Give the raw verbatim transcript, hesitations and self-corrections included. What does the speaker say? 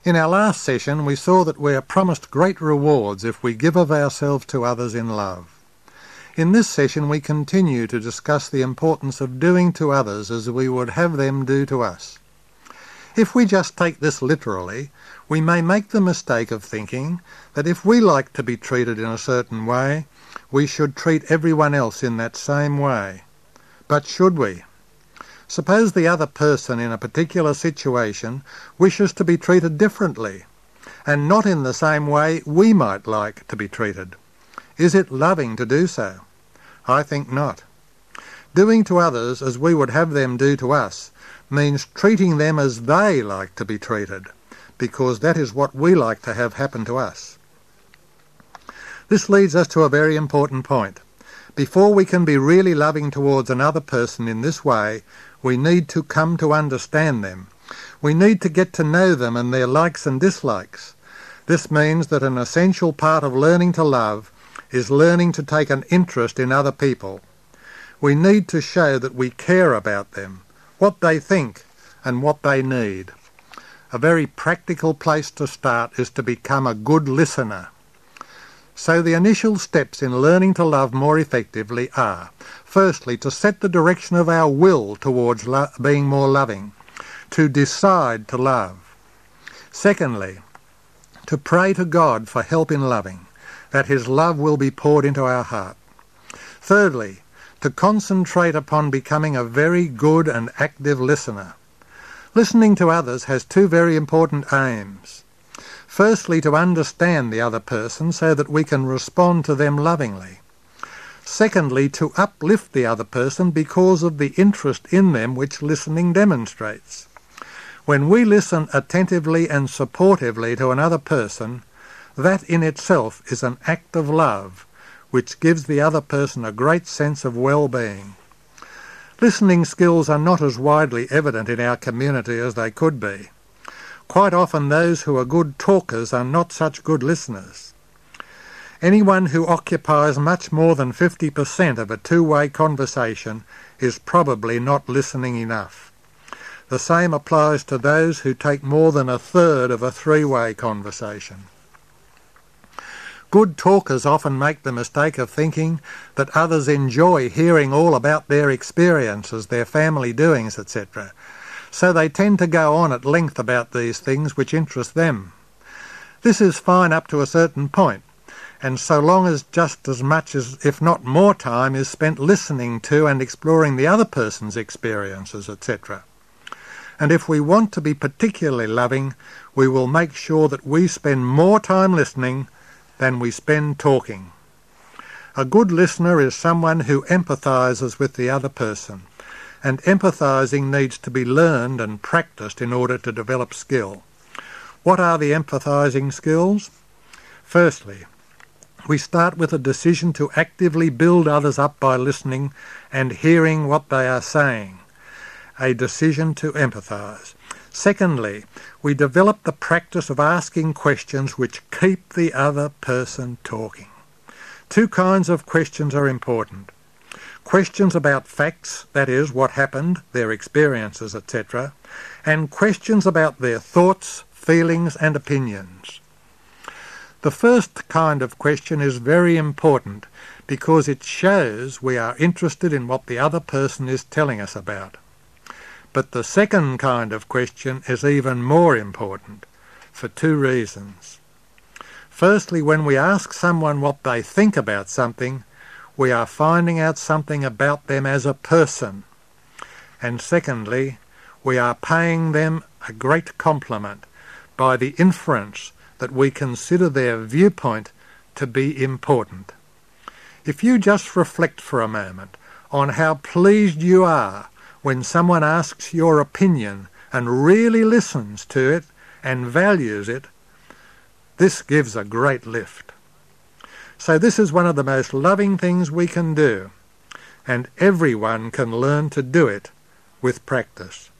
In our last session we saw that we are promised great rewards if we give of ourselves to others in love. In this session we continue to discuss the importance of doing to others as we would have them do to us. If we just take this literally, we may make the mistake of thinking that if we like to be treated in a certain way, we should treat everyone else in that same way. But should we? Suppose the other person in a particular situation wishes to be treated differently, and not in the same way we might like to be treated. Is it loving to do so? I think not. Doing to others as we would have them do to us means treating them as they like to be treated, because that is what we like to have happen to us. This leads us to a very important point. Before we can be really loving towards another person in this way, we need to come to understand them. We need to get to know them and their likes and dislikes. This means that an essential part of learning to love is learning to take an interest in other people. We need to show that we care about them, what they think and what they need. A very practical place to start is to become a good listener. So the initial steps in learning to love more effectively are, firstly, to set the direction of our will towards lo- being more loving, to decide to love. Secondly, to pray to God for help in loving, that His love will be poured into our heart. Thirdly, to concentrate upon becoming a very good and active listener. Listening to others has two very important aims. Firstly, to understand the other person so that we can respond to them lovingly. Secondly, to uplift the other person because of the interest in them which listening demonstrates. When we listen attentively and supportively to another person, that in itself is an act of love, which gives the other person a great sense of well-being. Listening skills are not as widely evident in our community as they could be. Quite often those who are good talkers are not such good listeners. Anyone who occupies much more than fifty percent of a two-way conversation is probably not listening enough. The same applies to those who take more than a third of a three-way conversation. Good talkers often make the mistake of thinking that others enjoy hearing all about their experiences, their family doings, et cetera. So they tend to go on at length about these things which interest them. This is fine up to a certain point, and so long as just as much as, if not more time, is spent listening to and exploring the other person's experiences, et cetera. And if we want to be particularly loving, we will make sure that we spend more time listening than we spend talking. A good listener is someone who empathises with the other person, and empathising needs to be learned and practised in order to develop skill. What are the empathising skills? Firstly, we start with a decision to actively build others up by listening and hearing what they are saying. A decision to empathise. Secondly, we develop the practice of asking questions which keep the other person talking. Two kinds of questions are important. Questions about facts, that is, what happened, their experiences, et cetera, and questions about their thoughts, feelings and opinions. The first kind of question is very important because it shows we are interested in what the other person is telling us about. But the second kind of question is even more important, for two reasons. Firstly, when we ask someone what they think about something, we are finding out something about them as a person. And secondly, we are paying them a great compliment by the inference that we consider their viewpoint to be important. If you just reflect for a moment on how pleased you are when someone asks your opinion and really listens to it and values it, this gives a great lift. So this is one of the most loving things we can do, and everyone can learn to do it with practice.